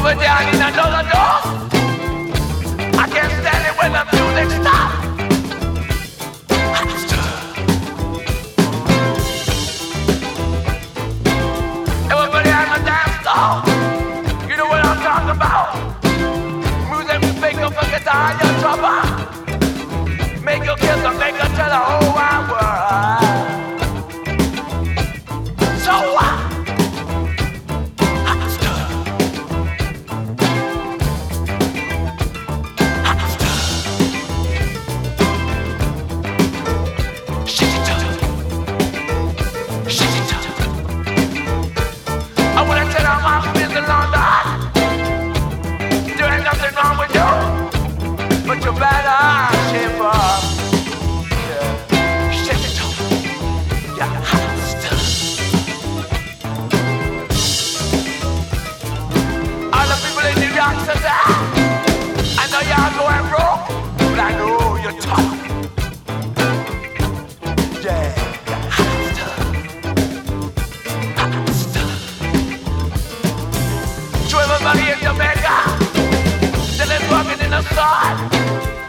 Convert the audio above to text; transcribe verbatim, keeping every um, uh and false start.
Moving down in another door. I can't stand it when the music stops. Everybody on the dance floor. You know what I'm talking about. Music make you forget all your trouble. Make you kiss and make you tell the whole wide world. So what? But you better shape up. Yeah. Shake it up. Yeah, hot stuff. All the people in New York City, I know y'all going broke, but I know you're tough. Yeah, yeah, hot stuff. Hot stuff. To everybody in Jamaica, still is working in the sun.